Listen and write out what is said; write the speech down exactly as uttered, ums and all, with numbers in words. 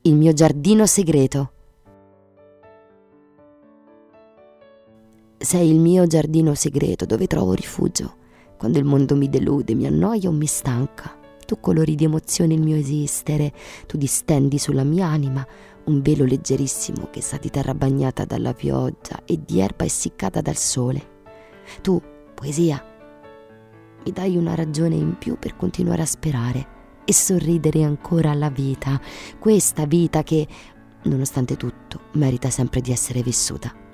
il mio giardino segreto. Sei il mio giardino segreto dove trovo rifugio quando il mondo mi delude, mi annoia o mi stanca. Tu colori di emozione il mio esistere, tu distendi sulla mia anima un velo leggerissimo che sa di terra bagnata dalla pioggia e di erba essiccata dal sole. Tu, poesia, mi dai una ragione in più per continuare a sperare e sorridere ancora alla vita, questa vita che, nonostante tutto, merita sempre di essere vissuta.